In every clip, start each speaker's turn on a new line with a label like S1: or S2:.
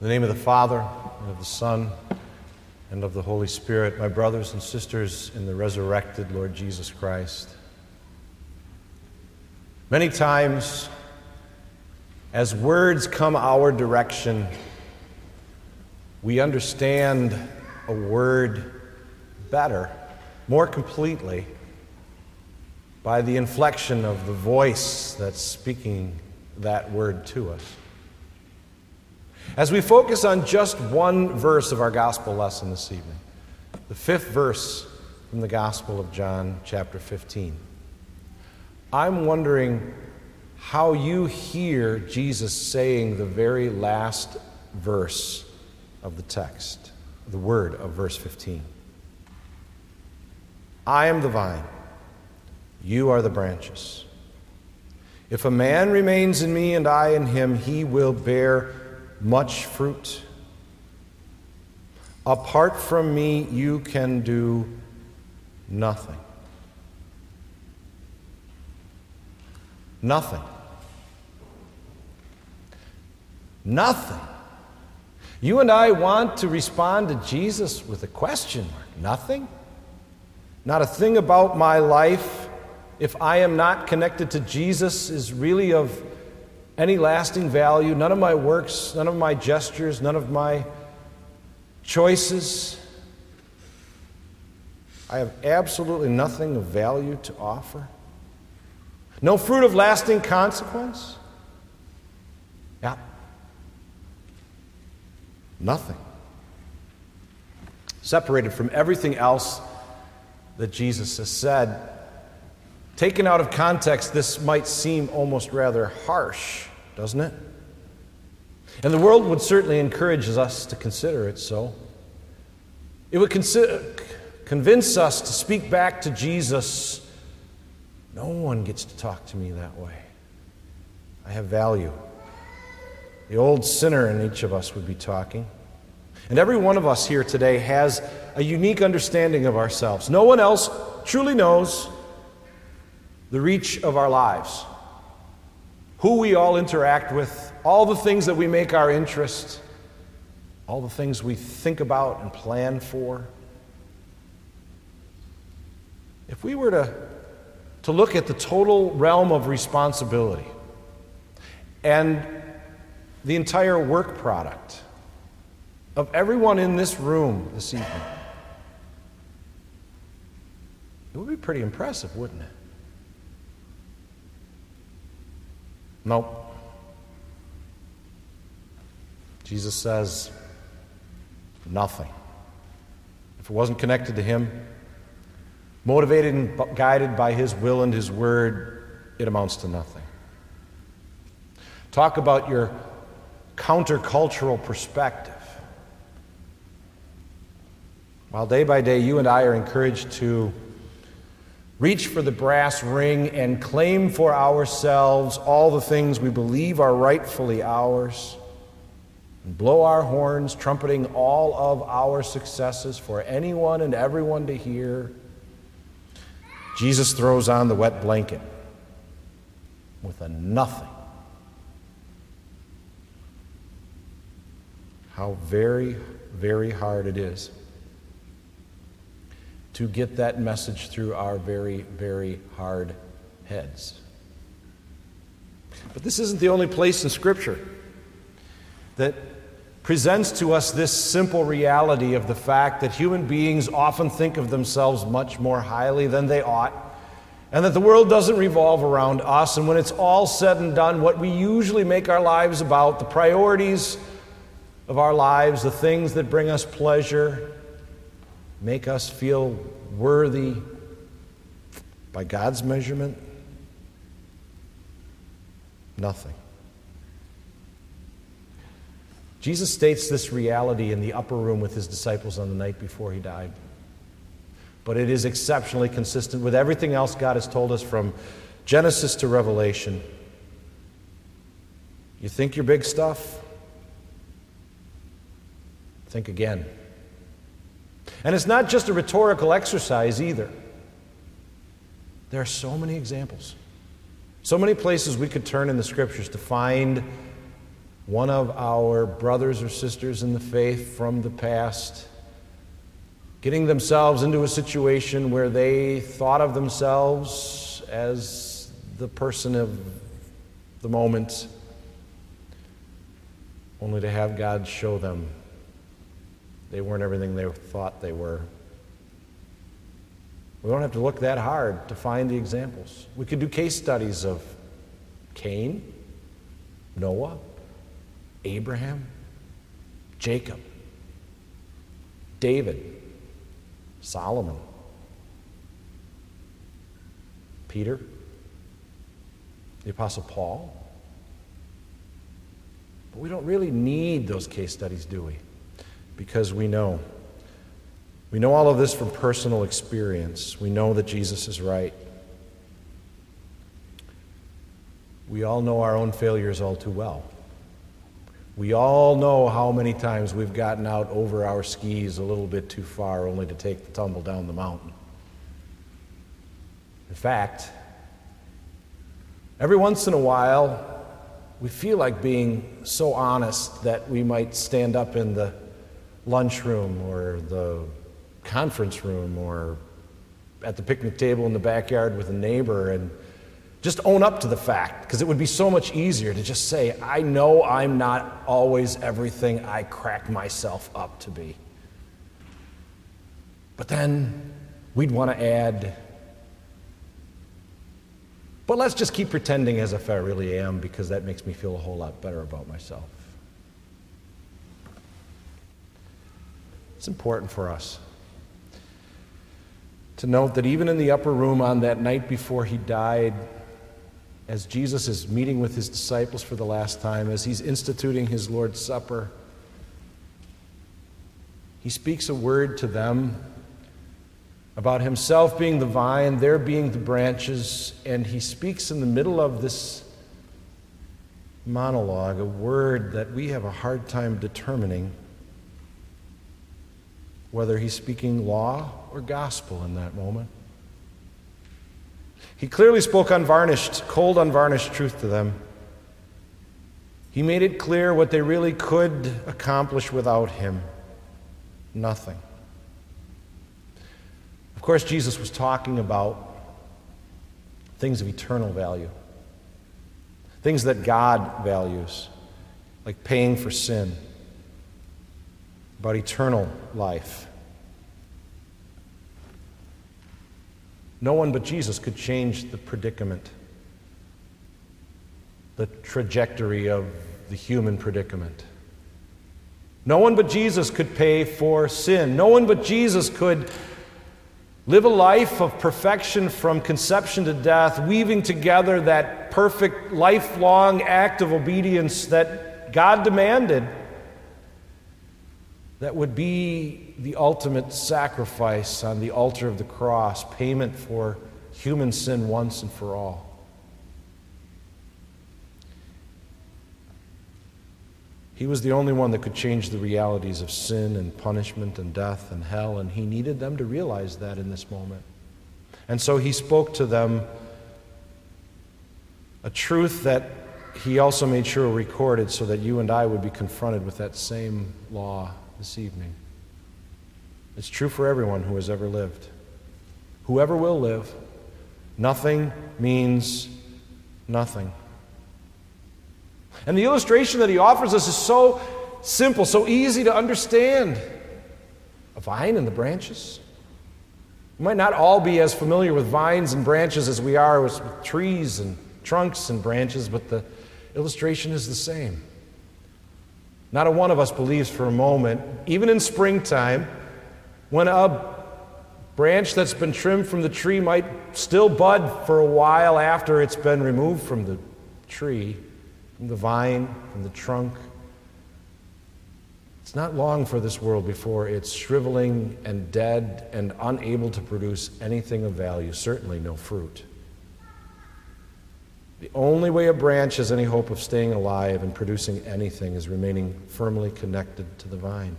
S1: In the name of the Father, and of the Son, and of the Holy Spirit, my brothers and sisters in the resurrected Lord Jesus Christ. Many times, as words come our direction, we understand a word better, more completely, by the inflection of the voice that's speaking that word to us. As we focus on just one verse of our gospel lesson this evening, the 5th verse from the Gospel of John, chapter 15, I'm wondering how you hear Jesus saying the very last verse of the text, the word of verse 15. I am the vine, you are the branches. If a man remains in me and I in him, he will bear much fruit. Apart from me, you can do nothing. Nothing. Nothing. You and I want to respond to Jesus with a question mark. Nothing? Not a thing about my life, if I am not connected to Jesus, is really of any lasting value. None of my works, none of my gestures, none of my choices. I have absolutely nothing of value to offer. No fruit of lasting consequence? Yeah. Nothing. Separated from everything else that Jesus has said. Taken out of context, this might seem almost rather harsh, doesn't it? And the world would certainly encourage us to consider it so. It would convince us to speak back to Jesus. No one gets to talk to me that way. I have value. The old sinner in each of us would be talking. And every one of us here today has a unique understanding of ourselves. No one else truly knows the reach of our lives, who we all interact with, all the things that we make our interest, all the things we think about and plan for. If we were to look at the total realm of responsibility and the entire work product of everyone in this room this evening, it would be pretty impressive, wouldn't it? Nope. Jesus says nothing. If it wasn't connected to Him, motivated and guided by His will and His word, it amounts to nothing. Talk about your countercultural perspective. While day by day you and I are encouraged to reach for the brass ring and claim for ourselves all the things we believe are rightfully ours, and blow our horns, trumpeting all of our successes for anyone and everyone to hear, Jesus throws on the wet blanket with a nothing. How very, very hard it is to get that message through our very, very hard heads. But this isn't the only place in Scripture that presents to us this simple reality of the fact that human beings often think of themselves much more highly than they ought, and that the world doesn't revolve around us, and when it's all said and done, what we usually make our lives about, the priorities of our lives, the things that bring us pleasure, make us feel worthy by God's measurement? Nothing. Jesus states this reality in the upper room with His disciples on the night before He died. But it is exceptionally consistent with everything else God has told us from Genesis to Revelation. You think you're big stuff? Think again. And it's not just a rhetorical exercise either. There are so many examples, so many places we could turn in the Scriptures to find one of our brothers or sisters in the faith from the past getting themselves into a situation where they thought of themselves as the person of the moment, only to have God show them they weren't everything they thought they were. We don't have to look that hard to find the examples. We could do case studies of Cain, Noah, Abraham, Jacob, David, Solomon, Peter, the Apostle Paul. But we don't really need those case studies, do we? Because we know. We know all of this from personal experience. We know that Jesus is right. We all know our own failures all too well. We all know how many times we've gotten out over our skis a little bit too far only to take the tumble down the mountain. In fact, every once in a while, we feel like being so honest that we might stand up in the lunchroom or the conference room or at the picnic table in the backyard with a neighbor and just own up to the fact, because it would be so much easier to just say, I know I'm not always everything I crack myself up to be. But then we'd want to add, but let's just keep pretending as if I really am, because that makes me feel a whole lot better about myself. It's important for us to note that even in the upper room on that night before he died, as Jesus is meeting with his disciples for the last time, as he's instituting his Lord's Supper, he speaks a word to them about himself being the vine, their being the branches, and he speaks in the middle of this monologue a word that we have a hard time determining whether he's speaking law or gospel in that moment. He clearly spoke unvarnished, cold, unvarnished truth to them. He made it clear what they really could accomplish without him. Nothing. Of course, Jesus was talking about things of eternal value, things that God values, like paying for sin, about eternal life. No one but Jesus could change the predicament, the trajectory of the human predicament. No one but Jesus could pay for sin. No one but Jesus could live a life of perfection from conception to death, weaving together that perfect, lifelong act of obedience that God demanded, that would be the ultimate sacrifice on the altar of the cross, payment for human sin once and for all. He was the only one that could change the realities of sin and punishment and death and hell, and he needed them to realize that in this moment. And so he spoke to them a truth that he also made sure recorded so that you and I would be confronted with that same law this evening. It's true for everyone who has ever lived. Whoever will live, nothing means nothing. And the illustration that he offers us is so simple, so easy to understand. A vine and the branches. We might not all be as familiar with vines and branches as we are with trees and trunks and branches, but the illustration is the same. Not a one of us believes for a moment, even in springtime, when a branch that's been trimmed from the tree might still bud for a while after it's been removed from the tree, from the vine, from the trunk. It's not long for this world before it's shriveling and dead and unable to produce anything of value, certainly no fruit. The only way a branch has any hope of staying alive and producing anything is remaining firmly connected to the vine.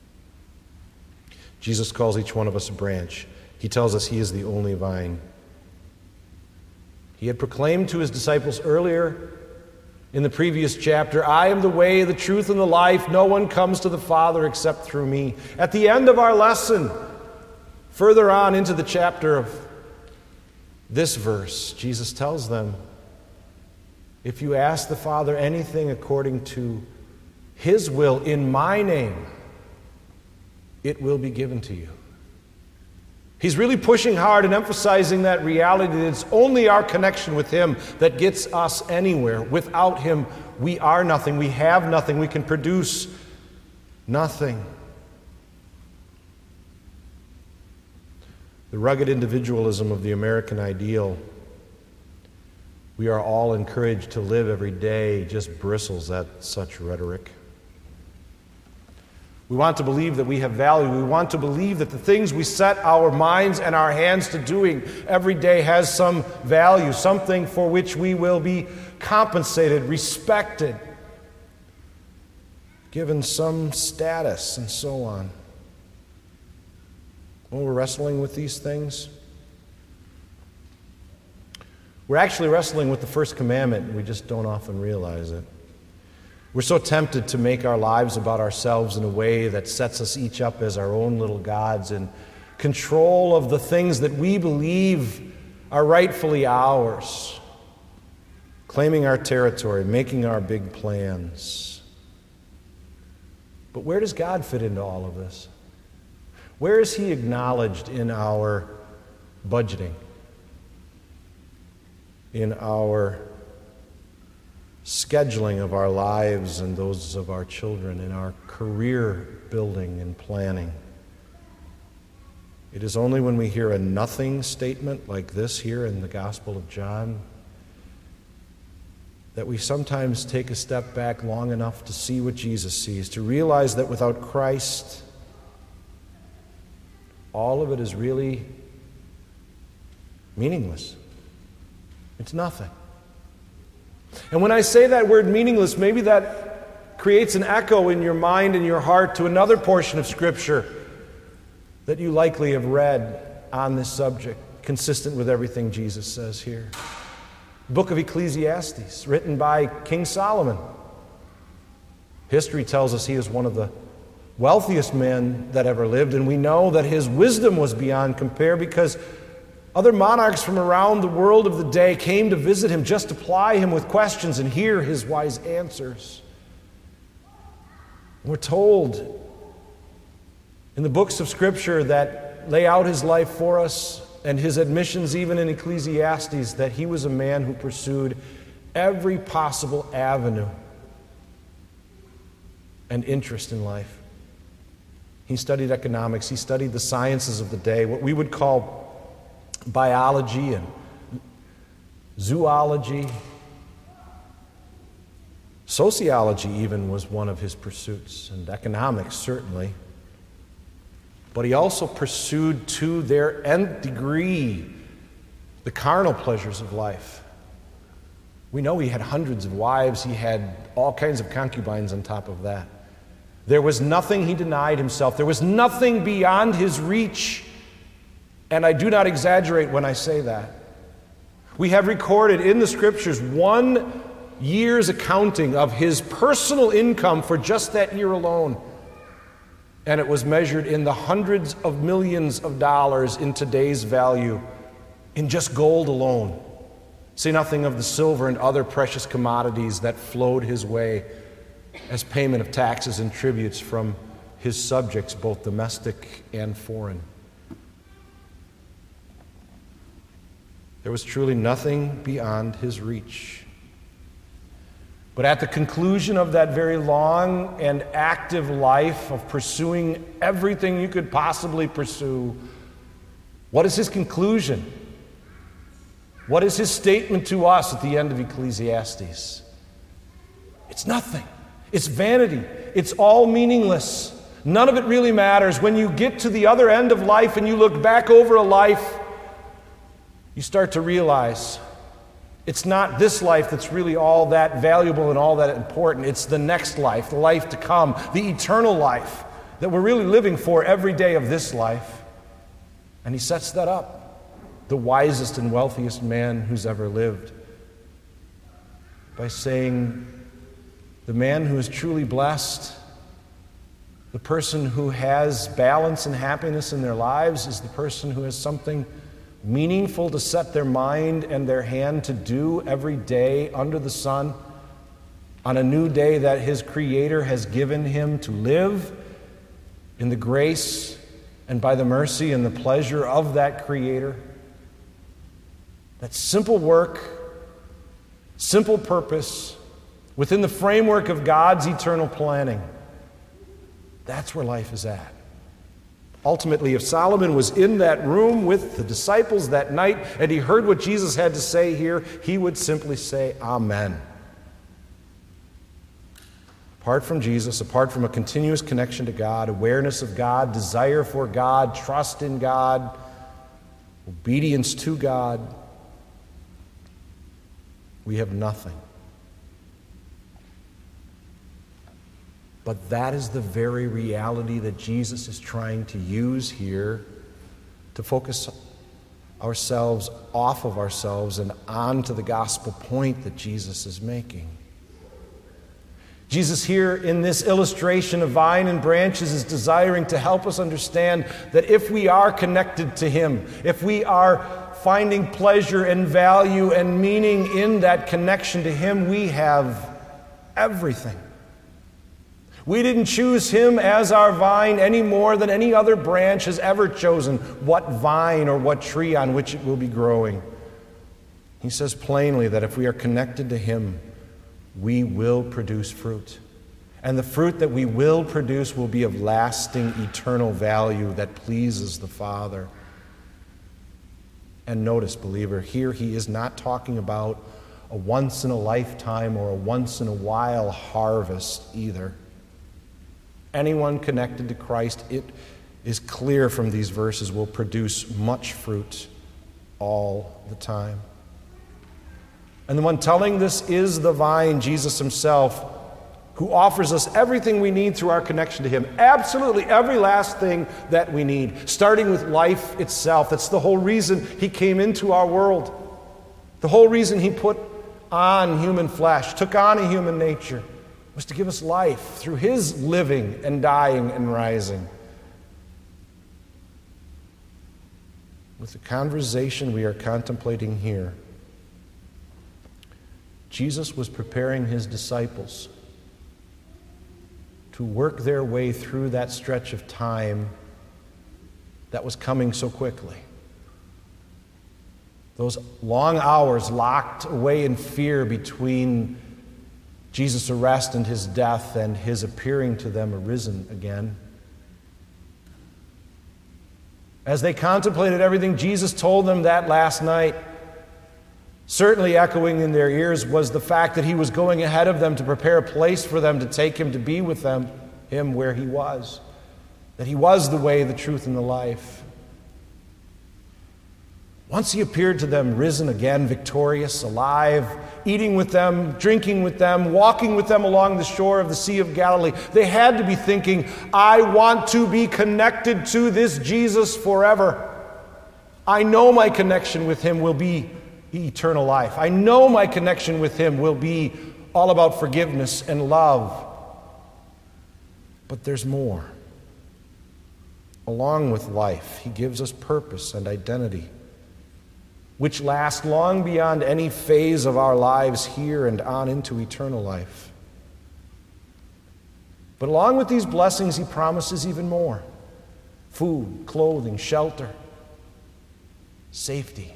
S1: Jesus calls each one of us a branch. He tells us he is the only vine. He had proclaimed to his disciples earlier In the previous chapter, I am the way, the truth, and the life. No one comes to the Father except through me. At the end of our lesson, further on into the chapter of this verse, Jesus tells them, if you ask the Father anything according to His will in my name, it will be given to you. He's really pushing hard and emphasizing that reality that it's only our connection with Him that gets us anywhere. Without Him, we are nothing. We have nothing. We can produce nothing. The rugged individualism of the American ideal we are all encouraged to live every day just bristles at such rhetoric. We want to believe that we have value. We want to believe that the things we set our minds and our hands to doing every day has some value, something for which we will be compensated, respected, given some status, and so on. When we're wrestling with these things, we're actually wrestling with the first commandment, and we just don't often realize it. We're so tempted to make our lives about ourselves in a way that sets us each up as our own little gods in control of the things that we believe are rightfully ours, claiming our territory, making our big plans. But where does God fit into all of this? Where is He acknowledged in our budgeting, in our scheduling of our lives and those of our children, in our career building and planning? It is only when we hear a nothing statement like this here in the Gospel of John that we sometimes take a step back long enough to see what Jesus sees, to realize that without Christ, all of it is really meaningless. It's nothing. And when I say that word meaningless, maybe that creates an echo in your mind and your heart to another portion of Scripture that you likely have read on this subject, consistent with everything Jesus says here. The book of Ecclesiastes, written by King Solomon. History tells us he is one of the wealthiest men that ever lived, and we know that his wisdom was beyond compare because other monarchs from around the world of the day came to visit him just to ply him with questions and hear his wise answers. We're told in the books of Scripture that lay out his life for us and his admissions even in Ecclesiastes that he was a man who pursued every possible avenue and interest in life. He studied economics, he studied the sciences of the day, what we would call biology and zoology. Sociology even was one of his pursuits, and economics certainly. But he also pursued to their nth degree the carnal pleasures of life. We know he had hundreds of wives, he had all kinds of concubines on top of that. There was nothing he denied himself. There was nothing beyond his reach. And I do not exaggerate when I say that. We have recorded in the Scriptures 1 year's accounting of his personal income for just that year alone. And it was measured in the hundreds of millions of dollars in today's value, in just gold alone. Say nothing of the silver and other precious commodities that flowed his way as payment of taxes and tributes from his subjects, both domestic and foreign. There was truly nothing beyond his reach. But at the conclusion of that very long and active life of pursuing everything you could possibly pursue, what is his conclusion? What is his statement to us at the end of Ecclesiastes? It's nothing. It's vanity. It's all meaningless. None of it really matters. When you get to the other end of life and you look back over a life, you start to realize it's not this life that's really all that valuable and all that important. It's the next life, the life to come, the eternal life that we're really living for every day of this life. And he sets that up. The wisest and wealthiest man who's ever lived. by saying, the man who is truly blessed, the person who has balance and happiness in their lives, is the person who has something meaningful to set their mind and their hand to do every day under the sun, on a new day that his Creator has given him to live in the grace and by the mercy and the pleasure of that Creator. That simple work, simple purpose, within the framework of God's eternal planning. That's where life is at. Ultimately, if Solomon was in that room with the disciples that night and he heard what Jesus had to say here, he would simply say, Amen. Apart from Jesus, apart from a continuous connection to God, awareness of God, desire for God, trust in God, obedience to God, we have nothing. But that is the very reality that Jesus is trying to use here to focus ourselves off of ourselves and onto the gospel point that Jesus is making. Jesus here in this illustration of vine and branches is desiring to help us understand that if we are connected to Him, if we are finding pleasure and value and meaning in that connection to Him, we have everything. We didn't choose Him as our vine any more than any other branch has ever chosen what vine or what tree on which it will be growing. He says plainly that if we are connected to Him, we will produce fruit. And the fruit that we will produce will be of lasting, eternal value that pleases the Father. And notice, believer, here he is not talking about a once-in-a-lifetime or a once-in-a-while harvest either. Anyone connected to Christ, it is clear from these verses, will produce much fruit all the time. And the one telling this is the vine, Jesus Himself, who offers us everything we need through our connection to Him. Absolutely every last thing that we need, starting with life itself. That's the whole reason He came into our world. The whole reason He put on human flesh, took on a human nature, was to give us life through His living and dying and rising. With the conversation we are contemplating here, Jesus was preparing His disciples to work their way through that stretch of time that was coming so quickly. Those long hours locked away in fear between Jesus' arrest and His death and His appearing to them arisen again. As they contemplated everything Jesus told them that last night, certainly echoing in their ears was the fact that He was going ahead of them to prepare a place for them to take Him to be with them, Him where He was. That He was the way, the truth, and the life. Once He appeared to them, risen again, victorious, alive, eating with them, drinking with them, walking with them along the shore of the Sea of Galilee, they had to be thinking, I want to be connected to this Jesus forever. I know my connection with Him will be eternal life. I know my connection with Him will be all about forgiveness and love. But there's more. Along with life, He gives us purpose and identity, which last long beyond any phase of our lives here and on into eternal life. But along with these blessings, He promises even more: food, clothing, shelter, safety.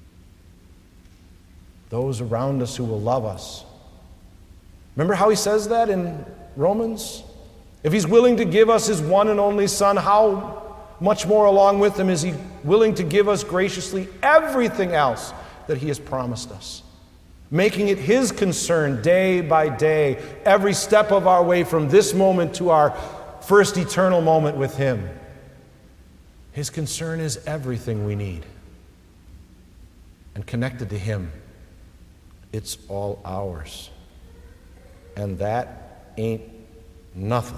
S1: Those around us who will love us. Remember how He says that in Romans? If He's willing to give us His one and only Son, how much more along with Him is He willing to give us graciously everything else that He has promised us, making it His concern day by day, every step of our way from this moment to our first eternal moment with Him. His concern is everything we need. And connected to Him, it's all ours. And that ain't nothing.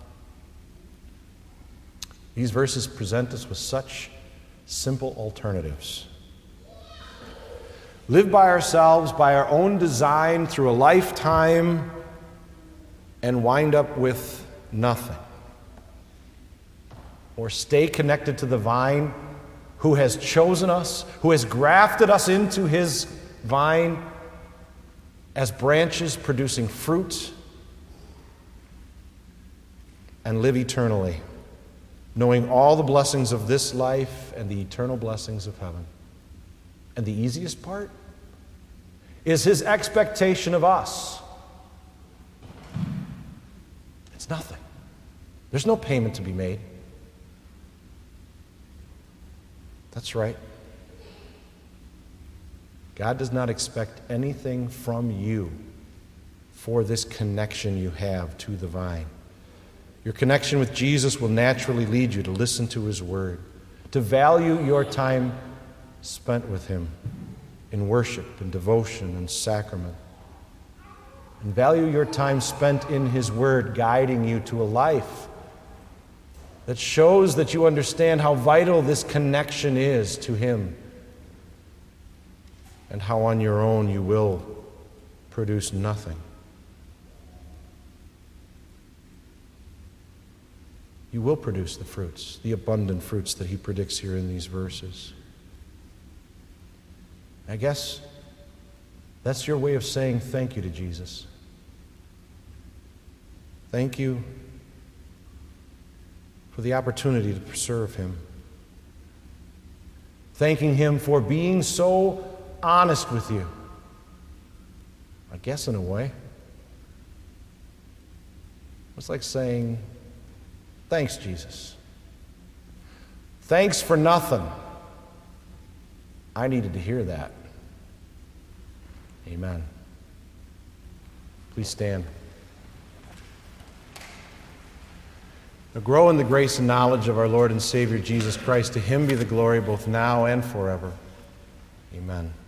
S1: These verses present us with such simple alternatives. live by ourselves, by our own design, through a lifetime, and wind up with nothing. Or stay connected to the vine who has chosen us, who has grafted us into his vine as branches producing fruit, and live eternally, knowing all the blessings of this life and the eternal blessings of heaven. And the easiest part is his expectation of us. It's nothing. There's no payment to be made. That's right. God does not expect anything from you for this connection you have to the vine. Your connection with Jesus will naturally lead you to listen to his word, to value your time spent with him in worship and devotion and sacrament, and value your time spent in his word guiding you to a life that shows that you understand how vital this connection is to him, and how on your own you will produce nothing. You will produce the fruits, the abundant fruits that he predicts here in these verses. I guess that's your way of saying thank you to Jesus. Thank you for the opportunity to serve him. Thanking him for being so honest with you. I guess in a way. It's like saying, thanks, Jesus. Thanks for nothing. I needed to hear that. Amen. Please stand. Now grow in the grace and knowledge of our Lord and Savior Jesus Christ. To him be the glory both now and forever. Amen.